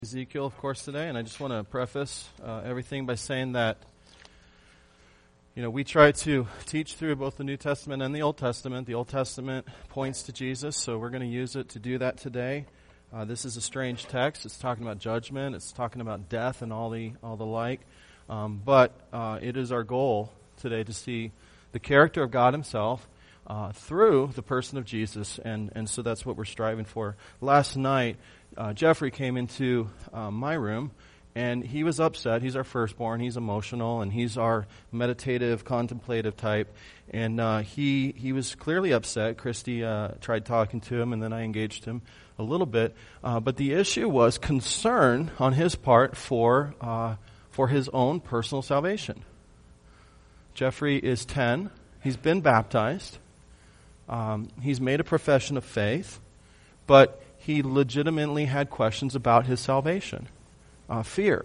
Ezekiel, of course, today, and I just want to preface everything by saying that, we try to teach through both the New Testament and the Old Testament. The Old Testament points to Jesus, so we're going to use it to do that today. This is a strange text. It's talking about judgment. It's talking about death and all the like. But it is our goal today to see the character of God Himself through the person of Jesus, and so that's what we're striving for. Last night, Jeffrey came into my room, and he was upset. He's our firstborn. He's emotional, and he's our meditative, contemplative type. And he was clearly upset. Christy tried talking to him, and then I engaged him a little bit. But the issue was concern on his part for his own personal salvation. Jeffrey is 10. He's been baptized. He's made a profession of faith, but he legitimately had questions about his salvation. Fear.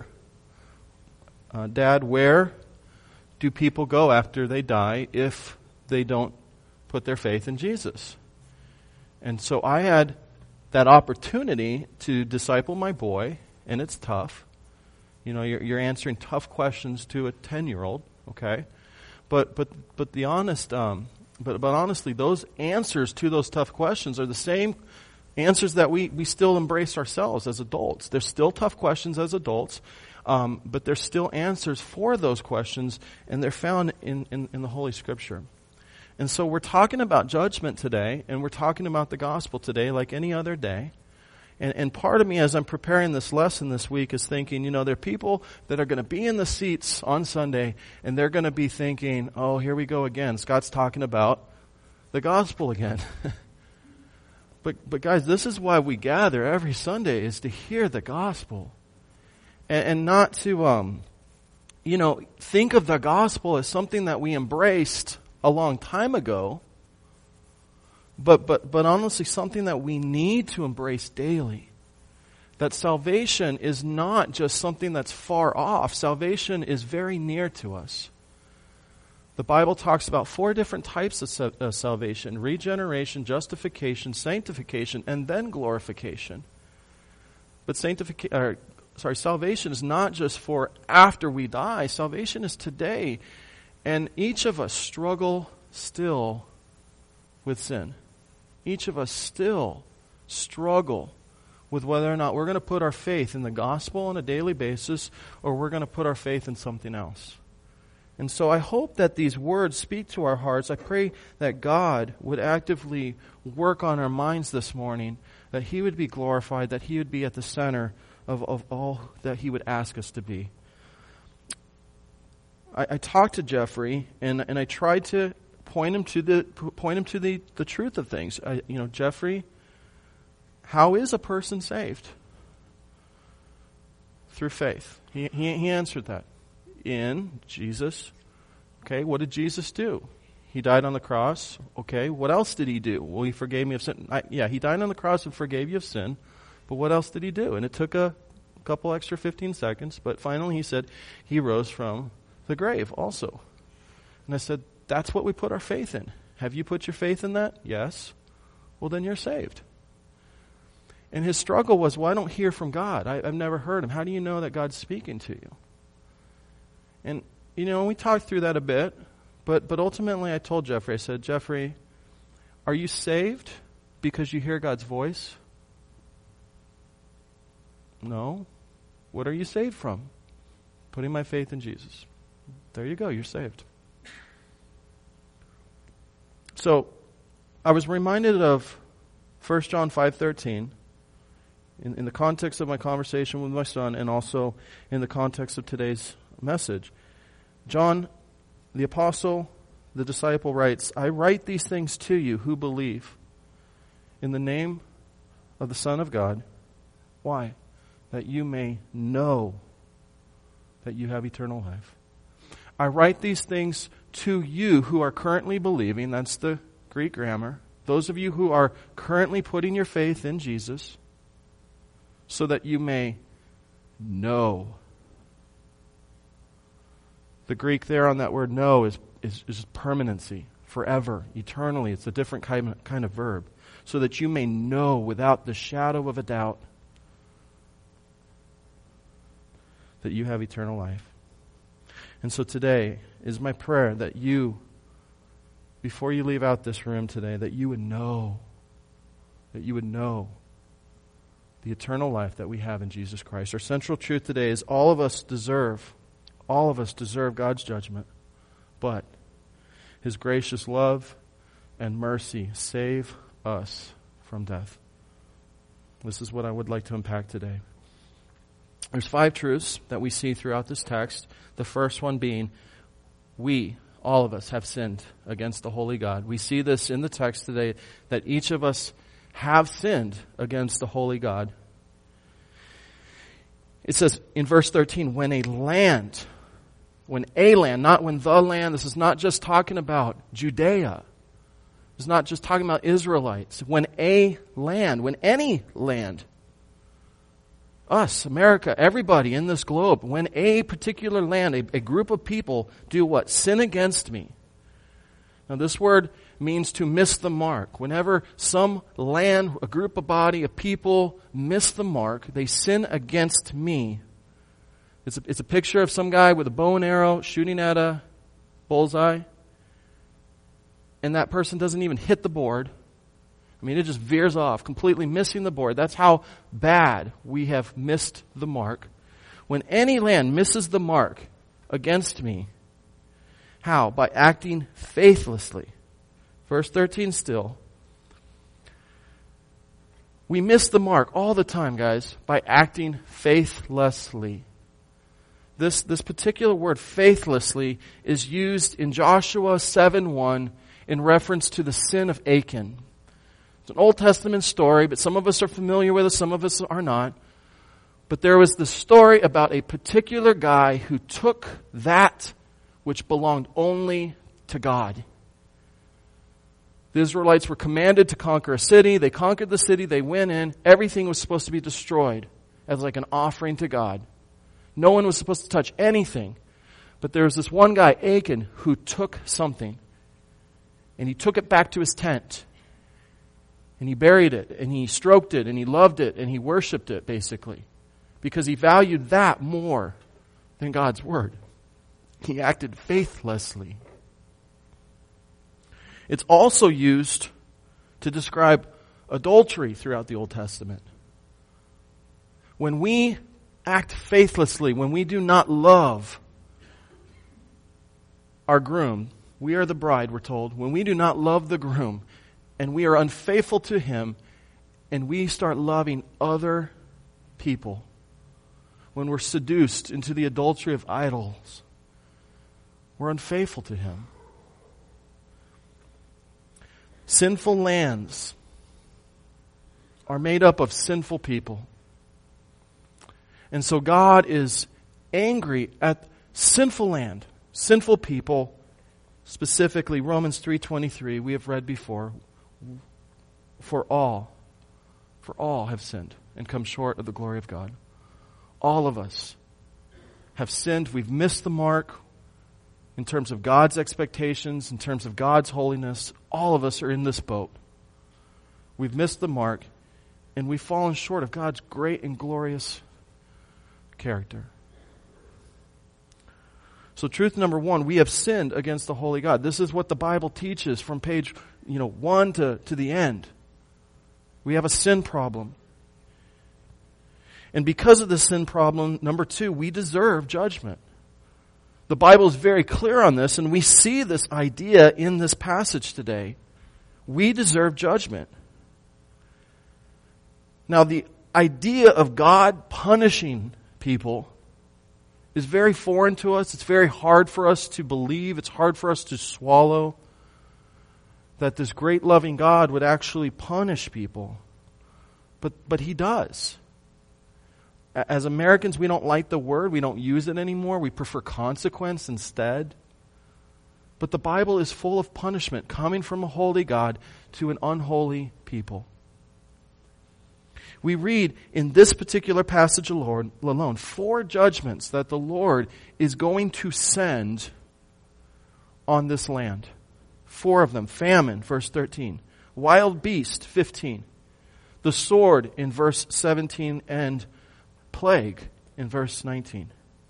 Dad, where do people go after they die if they don't put their faith in Jesus? And so I had that opportunity to disciple my boy, and it's tough. You're answering tough questions to a 10-year-old, okay? But honestly, those answers to those tough questions are the same answers that we still embrace ourselves as adults. There's still tough questions as adults, but there's still answers for those questions, and they're found in the Holy Scripture. And so we're talking about judgment today, and we're talking about the gospel today like any other day. And part of me, as I'm preparing this lesson this week, is thinking, there are people that are going to be in the seats on Sunday, and they're going to be thinking, oh, here we go again. Scott's talking about the gospel again. But guys, this is why we gather every Sunday, is to hear the gospel. And not to, think of the gospel as something that we embraced a long time ago, but honestly something that we need to embrace daily. That salvation is not just something that's far off. Salvation is very near to us. The Bible talks about 4 different types of salvation: regeneration, justification, sanctification, and then glorification. But salvation is not just for after we die. Salvation is today. And each of us struggle still with sin. Each of us still struggle with whether or not we're going to put our faith in the gospel on a daily basis, or we're going to put our faith in something else. And so I hope that these words speak to our hearts. I pray that God would actively work on our minds this morning, that He would be glorified, that He would be at the center of all that He would ask us to be. I talked to Jeffrey, and I tried to point him to the truth of things. Jeffrey, how is a person saved? Through faith. He answered that. In Jesus. Okay, what did Jesus do? He died on the cross. Okay, what else did He do? Well, He forgave me of sin. He died on the cross and forgave you of sin. But what else did He do? And it took a couple extra 15 seconds, but finally He said He rose from the grave also. And I said, that's what we put our faith in. Have you put your faith in that? Yes. Well, then you're saved. And his struggle was, well, I don't hear from God. I've never heard Him. How do you know that God's speaking to you? And, we talked through that a bit, but ultimately I told Jeffrey, I said, Jeffrey, are you saved because you hear God's voice? No. What are you saved from? Putting my faith in Jesus. There you go, you're saved. So, I was reminded of 1 John 5:13 in the context of my conversation with my son, and also in the context of today's message. John, the apostle, the disciple, writes, I write these things to you who believe in the name of the Son of God. Why? That you may know that you have eternal life. I write these things to you who are currently believing. That's the Greek grammar. Those of you who are currently putting your faith in Jesus, so that you may know. The Greek there on that word know is permanency, forever, eternally. It's a different kind of verb. So that you may know without the shadow of a doubt that you have eternal life. And so today is my prayer that you, before you leave out this room today, that you would know the eternal life that we have in Jesus Christ. Our central truth today is all of us deserve God's judgment, but His gracious love and mercy save us from death. This is what I would like to unpack today. There's 5 truths that we see throughout this text. The first one being, all of us have sinned against the holy God. We see this in the text today, that each of us have sinned against the holy God. It says in verse 13, when a land, not when the land, this is not just talking about Judea. It's not just talking about Israelites. When any land, us, America, everybody in this globe, when a particular land, a group of people do what? Sin against me. Now this word means to miss the mark. Whenever some land, a group, a body, a people miss the mark, they sin against me. It's a picture of some guy with a bow and arrow shooting at a bullseye, and that person doesn't even hit the board. I mean, it just veers off, completely missing the board. That's how bad we have missed the mark. When any land misses the mark against me, how? By acting faithlessly. Verse 13 still. We miss the mark all the time, guys, by acting faithlessly. This particular word, faithlessly, is used in Joshua 7:1 in reference to the sin of Achan. It's an Old Testament story, but some of us are familiar with it, some of us are not. But there was the story about a particular guy who took that which belonged only to God. The Israelites were commanded to conquer a city. They conquered the city. They went in. Everything was supposed to be destroyed as like an offering to God. No one was supposed to touch anything. But there was this one guy, Achan, who took something. And he took it back to his tent. And he buried it. And he stroked it. And he loved it. And he worshiped it, basically. Because he valued that more than God's word. He acted faithlessly. It's also used to describe adultery throughout the Old Testament. When we act faithlessly, when we do not love our groom, we are the bride, we're told. When we do not love the groom and we are unfaithful to him and we start loving other people, when we're seduced into the adultery of idols, we're unfaithful to him. Sinful lands are made up of sinful people. And so God is angry at sinful land, sinful people, specifically Romans 3:23, we have read before. For all have sinned and come short of the glory of God. All of us have sinned. We've missed the mark in terms of God's expectations, in terms of God's holiness. All of us are in this boat. We've missed the mark, and we've fallen short of God's great and glorious character. So truth number 1, we have sinned against the holy God. This is what the Bible teaches from page 1 to the end. We have a sin problem. And because of the sin problem, number 2, we deserve judgment. The Bible is very clear on this, and we see this idea in this passage today. We deserve judgment. Now, the idea of God punishing people is very foreign to us. It's very hard for us to believe. It's hard for us to swallow that this great loving God would actually punish people. But He does. As Americans, we don't like the word. We don't use it anymore. We prefer consequence instead. But the Bible is full of punishment coming from a holy God to an unholy people. We read in this particular passage alone 4 judgments that the Lord is going to send on this land. 4 of them. Famine, verse 13. Wild beast, 15. The sword in verse 17, and plague in verse 19.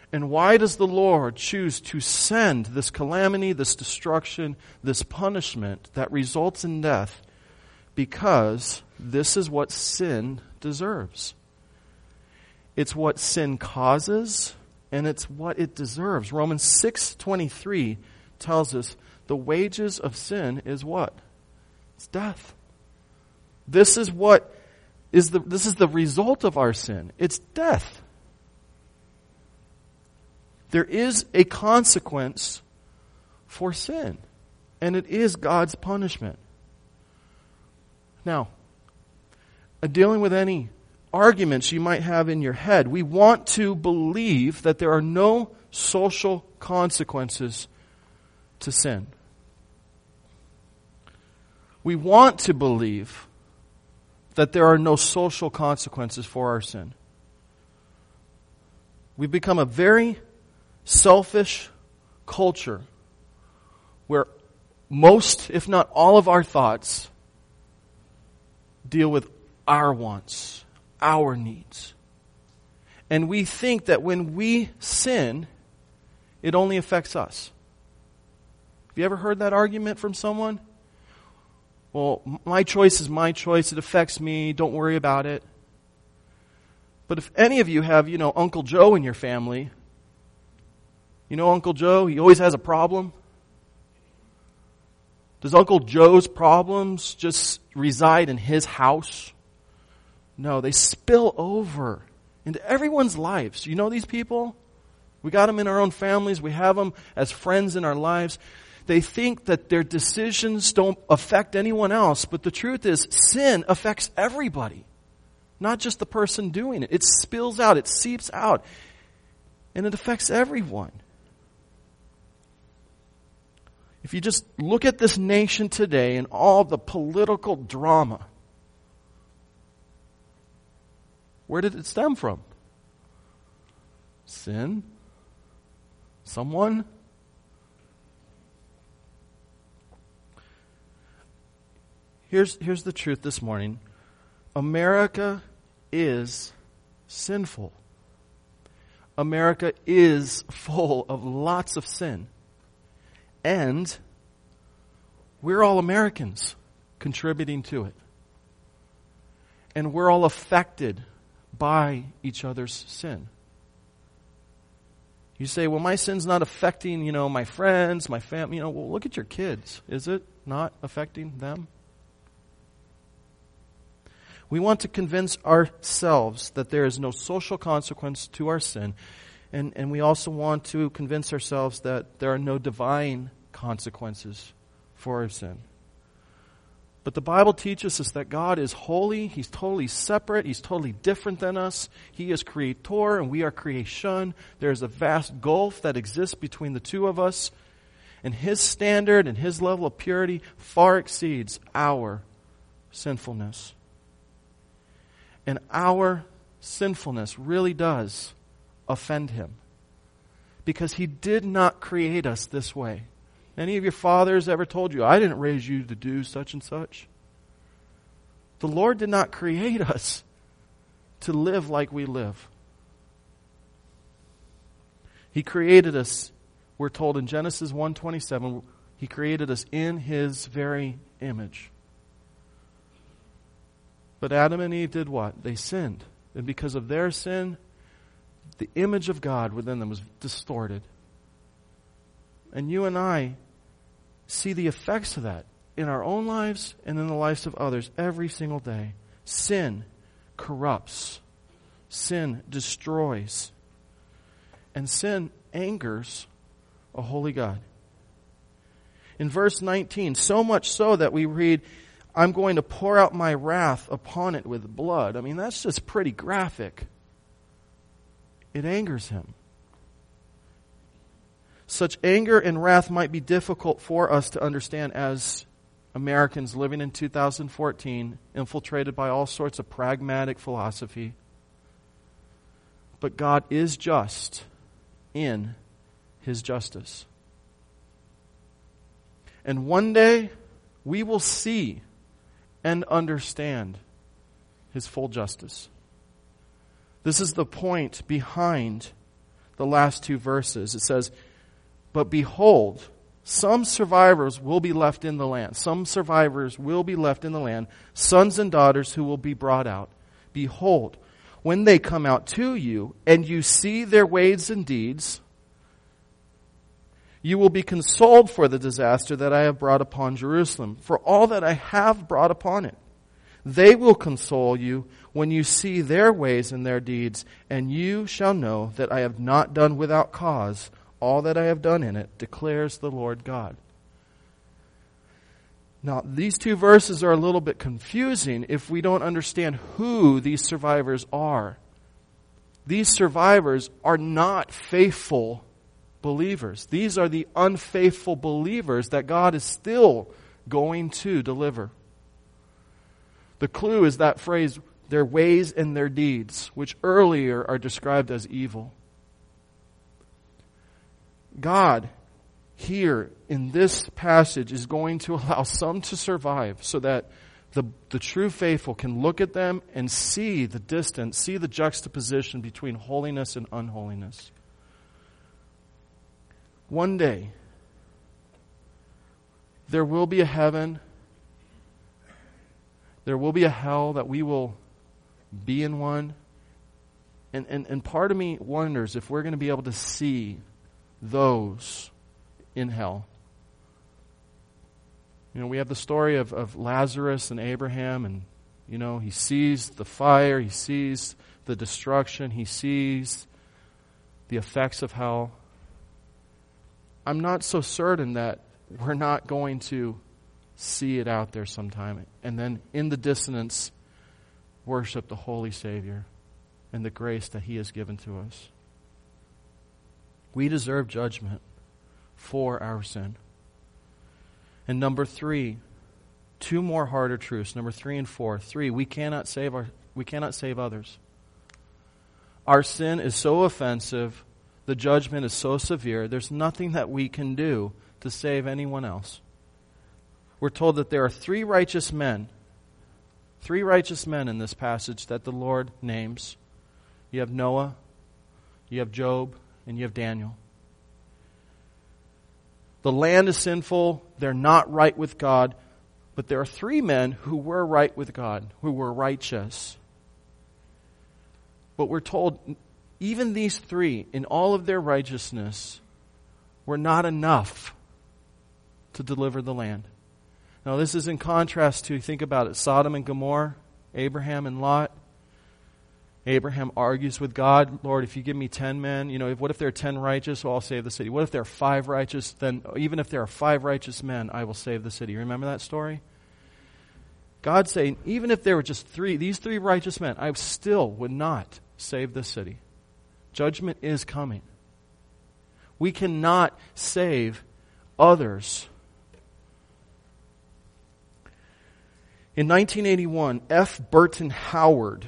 And why does the Lord choose to send this calamity, this destruction, this punishment that results in death? Because this is what sin deserves. It's what sin causes, and it's what it deserves. Romans 6:23 tells us the wages of sin is what? It's death. This is the result of our sin. It's death. There is a consequence for sin, and it is God's punishment. Now, dealing with any arguments you might have in your head, we want to believe that there are no social consequences to sin. We want to believe that there are no social consequences for our sin. We've become a very selfish culture where most, if not all of our thoughts deal with our wants, our needs. And we think that when we sin, it only affects us. Have you ever heard that argument from someone? Well, my choice is my choice. It affects me. Don't worry about it. But if any of you have, Uncle Joe in your family, Uncle Joe, he always has a problem. Does Uncle Joe's problems just reside in his house? No, they spill over into everyone's lives. You know these people? We got them in our own families. We have them as friends in our lives. They think that their decisions don't affect anyone else, but the truth is sin affects everybody, not just the person doing it. It spills out, it seeps out, and it affects everyone. If you just look at this nation today and all the political drama, where did it stem from? Sin? Someone? Here's the truth this morning. America is sinful. America is full of lots of sin. And we're all Americans contributing to it. And we're all affected by each other's sin. You say, well, my sin's not affecting, my friends, my family. Well, look at your kids. Is it not affecting them? We want to convince ourselves that there is no social consequence to our sin. And we also want to convince ourselves that there are no divine consequences for our sin. But the Bible teaches us that God is holy. He's totally separate. He's totally different than us. He is creator and we are creation. There's a vast gulf that exists between the two of us. And His standard and His level of purity far exceeds our sinfulness. And our sinfulness really does offend Him. Because He did not create us this way. Any of your fathers ever told you, I didn't raise you to do such and such? The Lord did not create us to live like we live. He created us, we're told in Genesis 1:27, He created us in His very image. But Adam and Eve did what? They sinned. And because of their sin, the image of God within them was distorted. And you and I see the effects of that in our own lives and in the lives of others every single day. Sin corrupts. Sin destroys. And sin angers a holy God. In verse 19, so much so that we read, I'm going to pour out my wrath upon it with blood. I mean, that's just pretty graphic. It angers Him. Such anger and wrath might be difficult for us to understand as Americans living in 2014, infiltrated by all sorts of pragmatic philosophy. But God is just in His justice. And one day we will see and understand His full justice. This is the point behind the last two verses. It says, "But behold, some survivors will be left in the land. Some survivors will be left in the land, sons and daughters who will be brought out. Behold, when they come out to you, and you see their ways and deeds, you will be consoled for the disaster that I have brought upon Jerusalem, for all that I have brought upon it. They will console you when you see their ways and their deeds, and you shall know that I have not done without cause all that I have done in it, declares the Lord God." Now, these two verses are a little bit confusing if we don't understand who these survivors are. These survivors are not faithful believers. These are the unfaithful believers that God is still going to deliver. The clue is that phrase, their ways and their deeds, which earlier are described as evil. God, here in this passage, is going to allow some to survive so that the true faithful can look at them and see the distance, see the juxtaposition between holiness and unholiness. One day, there will be a heaven, there will be a hell, that we will be in one. And part of me wonders if we're going to be able to see those in hell. You know, we have the story of Lazarus and Abraham, and, you know, he sees the fire, he sees the destruction, he sees the effects of hell. I'm not so certain that we're not going to see it out there sometime, and then in the dissonance, worship the Holy Savior and the grace that He has given to us. We deserve judgment for our sin. And number 3, 2 more harder truths. Number 3 and 4. 3, we cannot save others. Our sin is so offensive, the judgment is so severe, there's nothing that we can do to save anyone else. We're told that there are 3 righteous men. 3 righteous men in this passage that the Lord names. You have Noah, you have Job, and you have Daniel. The land is sinful, they're not right with God, but there are 3 men who were right with God, who were righteous. But we're told even these 3, in all of their righteousness, were not enough to deliver the land. Now this is in contrast to, think about it, Sodom and Gomorrah, Abraham and Lot. Abraham argues with God, Lord, if you give me 10 men, what if there are 10 righteous? Well, I'll save the city. What if there are 5 righteous? Then even if there are 5 righteous men, I will save the city. Remember that story? God's saying, even if there were just these 3 righteous men, I still would not save the city. Judgment is coming. We cannot save others. In 1981, F. Burton Howard,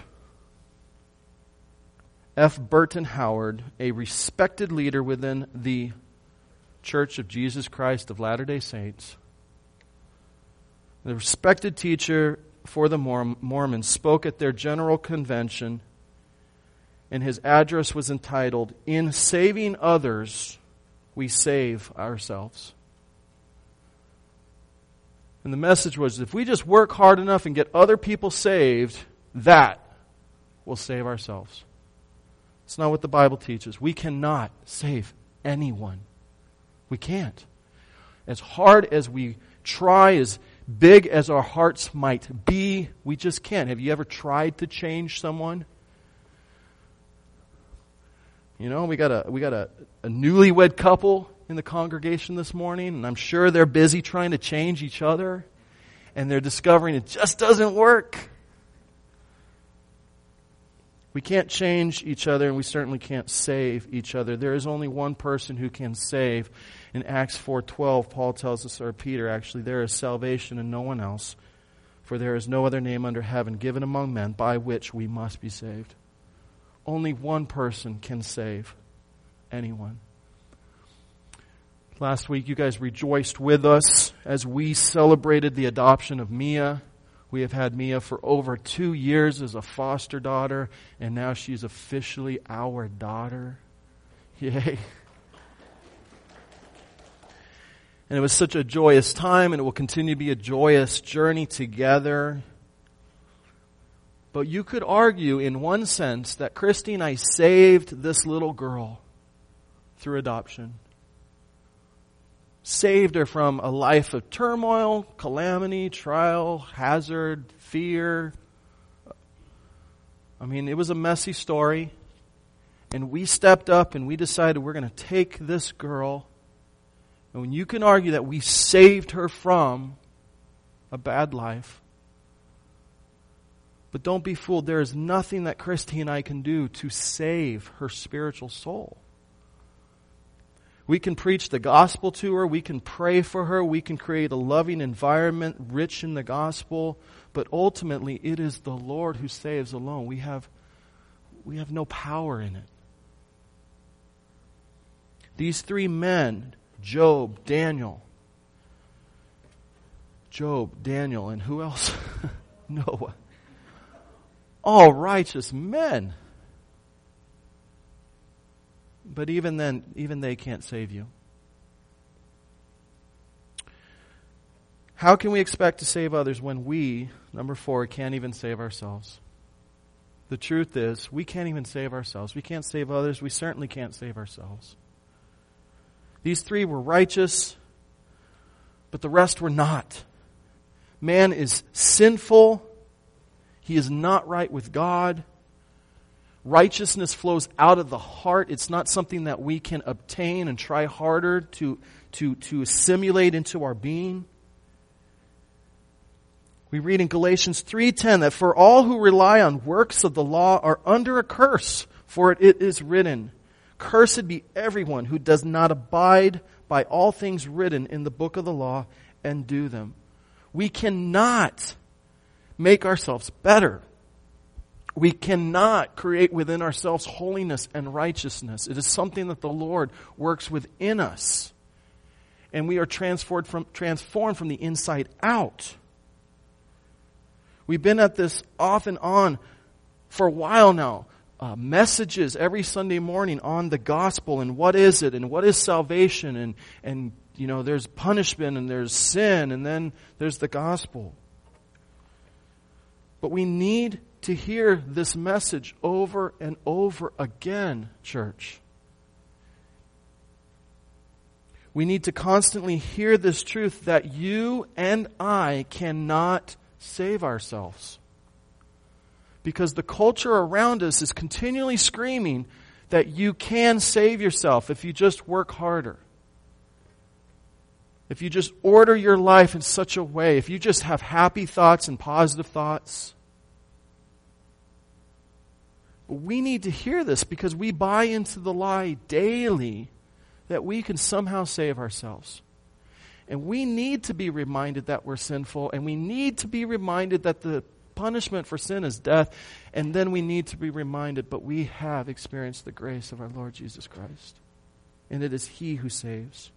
a respected leader within the Church of Jesus Christ of Latter-day Saints, the respected teacher for the Mormons, spoke at their general convention, and his address was entitled, "In Saving Others, We Save Ourselves." And the message was, if we just work hard enough and get other people saved, that will save ourselves. It's not what the Bible teaches. We cannot save anyone. We can't. As hard as we try, as big as our hearts might be, we just can't. Have you ever tried to change someone? We got a newlywed couple in the congregation this morning, and I'm sure they're busy trying to change each other, and they're discovering it just doesn't work. We can't change each other, and we certainly can't save each other. There is only one person who can save. In Acts 4:12, Paul tells us, or Peter actually, there is salvation in no one else, for there is no other name under heaven given among men by which we must be saved. Only one person can save anyone. Last week, you guys rejoiced with us as we celebrated the adoption of Mia. We have had Mia for over 2 years as a foster daughter, and now she's officially our daughter. Yay. And it was such a joyous time, and it will continue to be a joyous journey together. But you could argue, in one sense, that Christy and I saved this little girl through adoption. Saved her from a life of turmoil, calamity, trial, hazard, fear. I mean, it was a messy story. And we stepped up and we decided we're going to take this girl. And when you can argue that we saved her from a bad life. But don't be fooled. There is nothing that Christy and I can do to save her spiritual soul. We can preach the gospel to her. We can pray for her. We can create a loving environment rich in the gospel. But ultimately, it is the Lord who saves alone. We have no power in it. These three men, Job, Daniel, and who else? Noah. All righteous men. But even then, even they can't save you. How can we expect to save others when we, number 4, can't even save ourselves? The truth is, we can't even save ourselves. We can't save others. We certainly can't save ourselves. These three were righteous, but the rest were not. Man is sinful. He is not right with God. Righteousness flows out of the heart. It's not something that we can obtain and try harder to assimilate into our being. We read in Galatians 3:10 that for all who rely on works of the law are under a curse, for it is written, "Cursed be everyone who does not abide by all things written in the book of the law and do them." We cannot make ourselves better. We cannot create within ourselves holiness and righteousness. It is something that the Lord works within us. And we are transformed from the inside out. We've been at this off and on for a while now. Messages every Sunday morning on the gospel and what is it and what is salvation and you know, there's punishment and there's sin and then there's the gospel. But we need to hear this message over and over again, church. We need to constantly hear this truth that you and I cannot save ourselves. Because the culture around us is continually screaming that you can save yourself if you just work harder. If you just order your life in such a way, if you just have happy thoughts and positive thoughts. But we need to hear this because we buy into the lie daily that we can somehow save ourselves. And we need to be reminded that we're sinful, and we need to be reminded that the punishment for sin is death, and then we need to be reminded, but we have experienced the grace of our Lord Jesus Christ. And it is He who saves.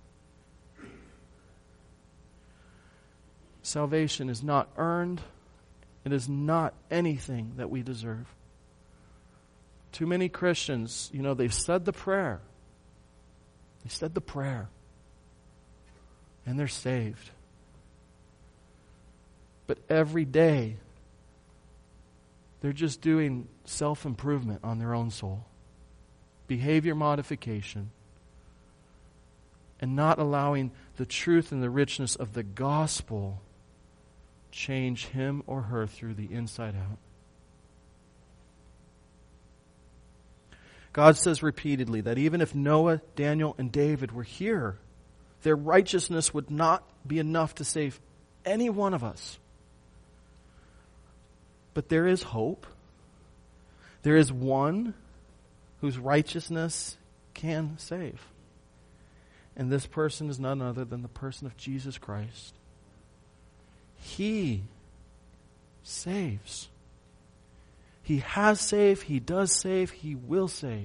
Salvation is not earned. It is not anything that we deserve. Too many Christians, you know, they've said the prayer. They said the prayer. And they're saved. But every day, they're just doing self-improvement on their own soul. Behavior modification. And not allowing the truth and the richness of the gospel change him or her through the inside out. God says repeatedly that even if Noah, Daniel, and David were here, their righteousness would not be enough to save any one of us. But there is hope. There is one whose righteousness can save. And this person is none other than the person of Jesus Christ. He saves. He has saved, He does save, He will save.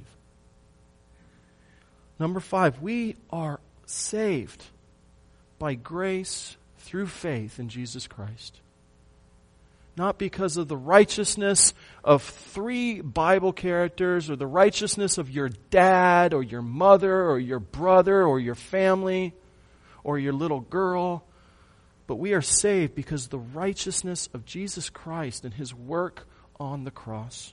Number 5, we are saved by grace through faith in Jesus Christ. not because of the righteousness of 3 Bible characters or the righteousness of your dad or your mother or your brother or your family or your little girl, but we are saved because of the righteousness of Jesus Christ and His work on the cross.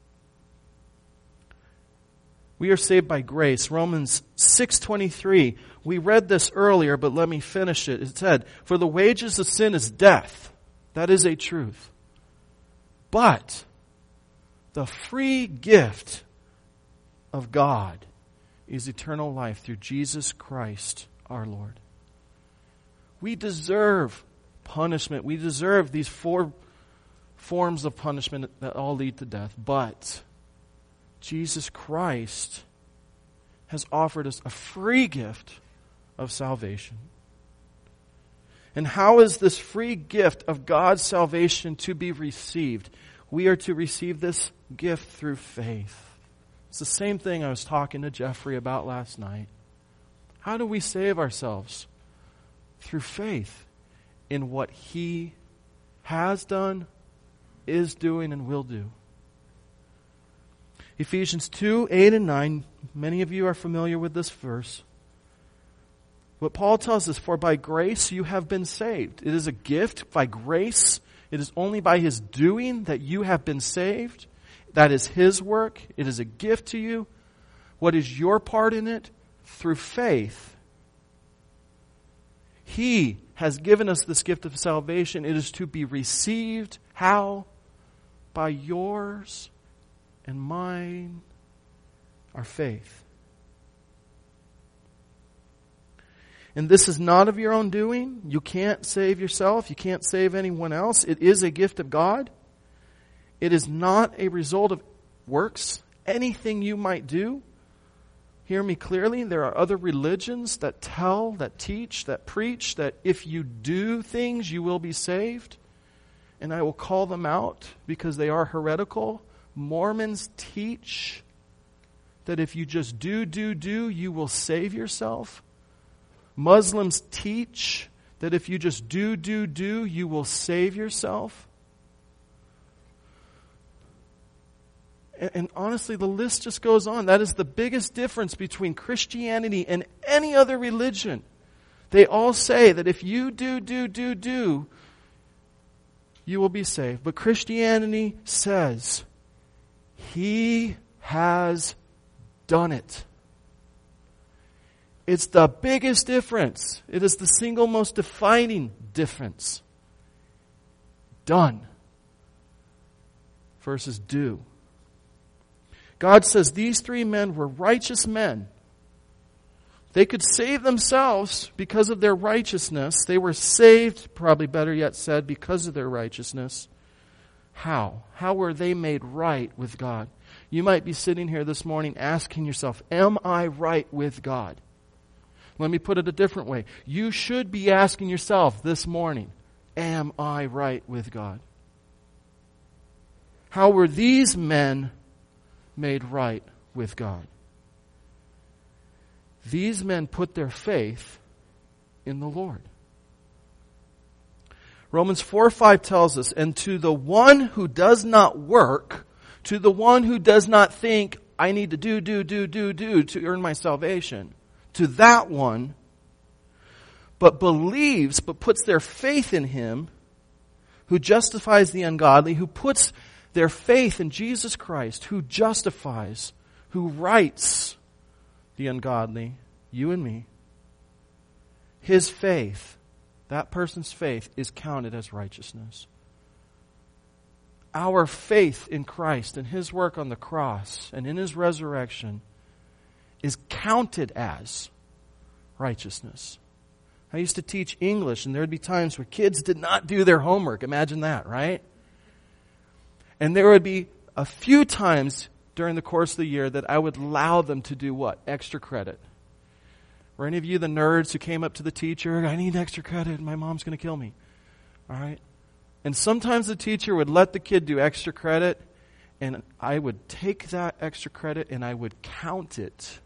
We are saved by grace. Romans 6:23. We read this earlier, but let me finish it. It said, "For the wages of sin is death." That is a truth. But the free gift of God is eternal life through Jesus Christ our Lord. We deserve punishment. We deserve these 4 forms of punishment that all lead to death. But Jesus Christ has offered us a free gift of salvation. And how is this free gift of God's salvation to be received? We are to receive this gift through faith. It's the same thing I was talking to Jeffrey about last night. How do we save ourselves? Through faith in what He has done, is doing, and will do. Ephesians 2:8 and 9, many of you are familiar with this verse. What Paul tells us, for by grace you have been saved. It is a gift by grace. It is only by His doing that you have been saved. That is His work. It is a gift to you. What is your part in it? Through faith. He has given us this gift of salvation. It is to be received. How? By yours and mine, our faith. And this is not of your own doing. You can't save yourself. You can't save anyone else. It is a gift of God. It is not a result of works, anything you might do. Hear me clearly. There are other religions that tell, that teach, that preach that if you do things, you will be saved. And I will call them out because they are heretical. Mormons teach that if you just do, you will save yourself. Muslims teach that if you just do, you will save yourself. And honestly, the list just goes on. That is the biggest difference between Christianity and any other religion. They all say that if you do, you will be saved. But Christianity says, He has done it. It's the biggest difference. It is the single most defining difference. Done versus do. God says these 3 men were righteous men. They could save themselves because of their righteousness. They were saved, probably better yet said, because of their righteousness. How? How were they made right with God? You might be sitting here this morning asking yourself, am I right with God? Let me put it a different way. You should be asking yourself this morning, am I right with God? How were these men made right with God? These men put their faith in the Lord. Romans 4:5 tells us, and to the one who does not work, to the one who does not think, I need to do to earn my salvation, to that one, but believes, but puts their faith in Him, who justifies the ungodly, who puts their faith in Jesus Christ, who justifies, who rights the ungodly, you and me. His faith, that person's faith, is counted as righteousness. Our faith in Christ and His work on the cross and in His resurrection is counted as righteousness. I used to teach English, and there would be times where kids did not do their homework. Imagine that, right? And there would be a few times during the course of the year that I would allow them to do what? Extra credit. Were any of you the nerds who came up to the teacher, I need extra credit, my mom's going to kill me. All right? And sometimes the teacher would let the kid do extra credit, and I would take that extra credit and I would count it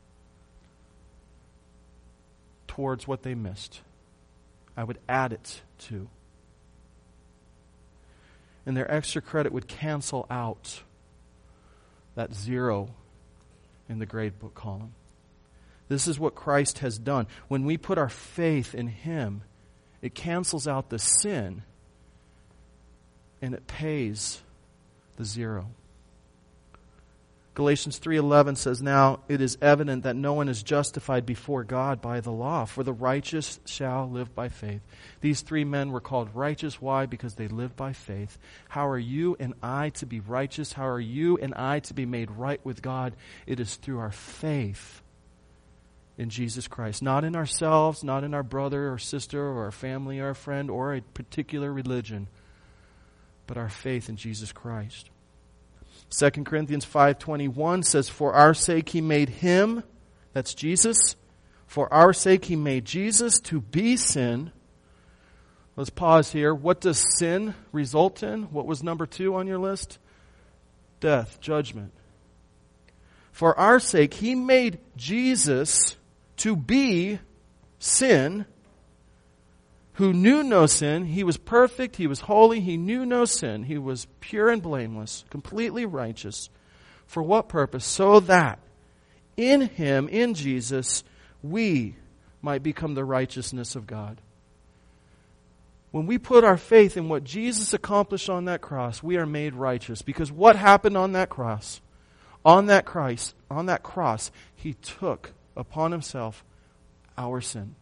towards what they missed. I would add it to. and their extra credit would cancel out that 0 in the grade book column. This is what Christ has done. When we put our faith in Him, it cancels out the sin and it pays the 0. Galatians 3:11 says, "Now it is evident that no one is justified before God by the law, for the righteous shall live by faith." These 3 men were called righteous. Why? Because they lived by faith. How are you and I to be righteous? How are you and I to be made right with God? It is through our faith in Jesus Christ. Not in ourselves, not in our brother or sister or our family or our friend or a particular religion, but our faith in Jesus Christ. 2 Corinthians 5:21 says, "For our sake He made Him," that's Jesus, "for our sake He made Jesus to be sin." Let's pause here. What does sin result in? What was number 2 on your list? Death, judgment. For our sake He made Jesus to be sin, who knew no sin. He was perfect, He was holy, He knew no sin. He was pure and blameless, completely righteous. For what purpose? So that in Him, in Jesus, we might become the righteousness of God. When we put our faith in what Jesus accomplished on that cross, we are made righteous. Because what happened on that cross? On that cross, He took upon Himself our sin.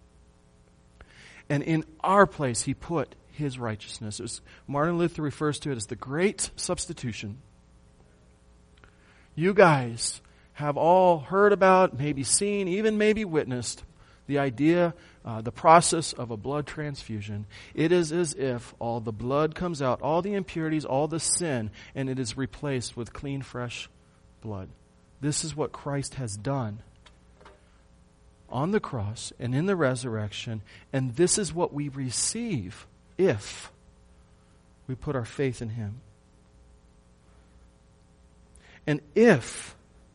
And in our place, He put His righteousness. Martin Luther refers to it as the great substitution. You guys have all heard about, maybe seen, even maybe witnessed the idea, the process of a blood transfusion. It is as if all the blood comes out, all the impurities, all the sin, and it is replaced with clean, fresh blood. This is what Christ has done on the cross and in the resurrection, and this is what we receive if we put our faith in Him. And if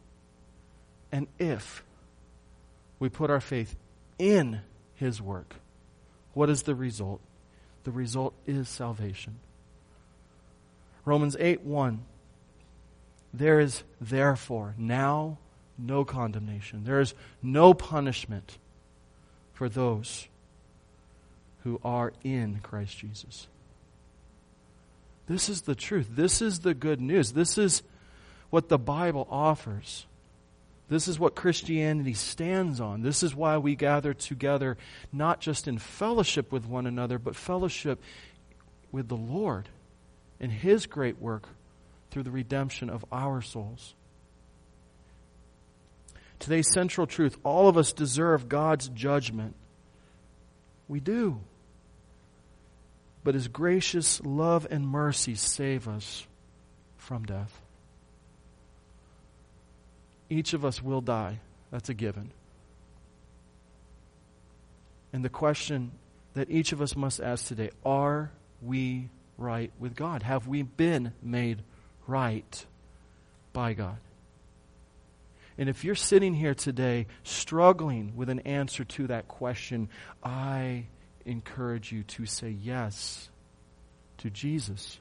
we put our faith in His work, what is the result? The result is salvation. Romans 8:1. There is therefore now no condemnation. There is no punishment for those who are in Christ Jesus. This is the truth. This is the good news. This is what the Bible offers. This is what Christianity stands on. This is why we gather together, not just in fellowship with one another, but fellowship with the Lord and His great work through the redemption of our souls. Today's central truth: all of us deserve God's judgment. We do. But His gracious love and mercy save us from death. Each of us will die. That's a given. And the question that each of us must ask today: are we right with God? Have we been made right by God? And if you're sitting here today struggling with an answer to that question, I encourage you to say yes to Jesus.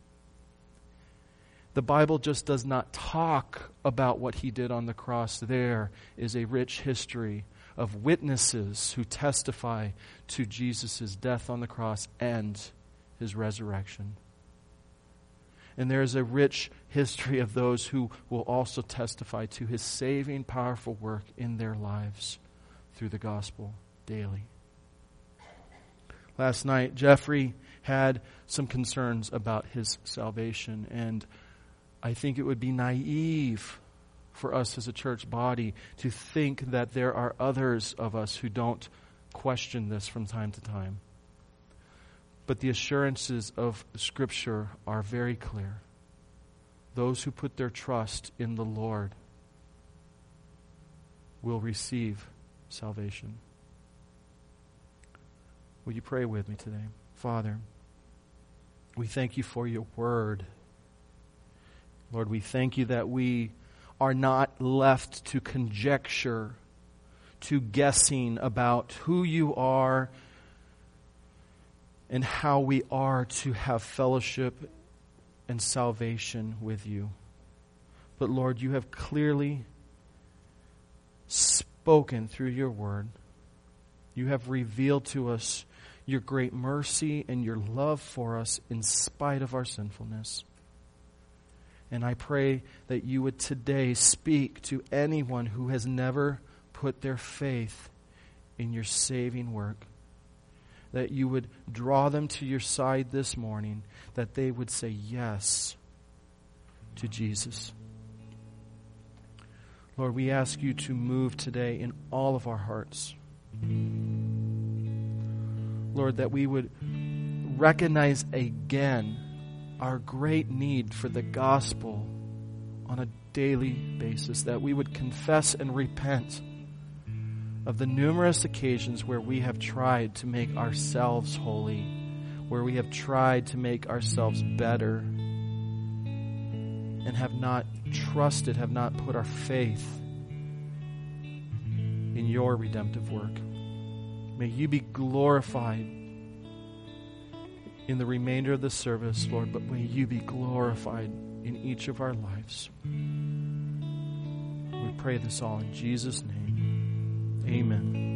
The Bible just does not talk about what He did on the cross. There is a rich history of witnesses who testify to Jesus' death on the cross and His resurrection. And there is a rich history of those who will also testify to His saving, powerful work in their lives through the gospel daily. Last night, Jeffrey had some concerns about his salvation, and I think it would be naive for us as a church body to think that there are others of us who don't question this from time to time. But the assurances of Scripture are very clear. Those who put their trust in the Lord will receive salvation. Will you pray with me today? Father, we thank You for Your word. Lord, we thank You that we are not left to conjecture, to guessing about who You are and how we are to have fellowship and salvation with you. But Lord, you have clearly spoken through your word. You have revealed to us your great mercy and your love for us in spite of our sinfulness. And I pray that you would today speak to anyone who has never put their faith in your saving work. That you would draw them to your side this morning, that they would say yes to Jesus. Lord, we ask you to move today in all of our hearts. Lord, that we would recognize again our great need for the gospel on a daily basis, that we would confess and repent of the numerous occasions where we have tried to make ourselves holy, where we have tried to make ourselves better, and have not trusted, have not put our faith in your redemptive work. May you be glorified in the remainder of the service, Lord, but may you be glorified in each of our lives. We pray this all in Jesus' name. Amen.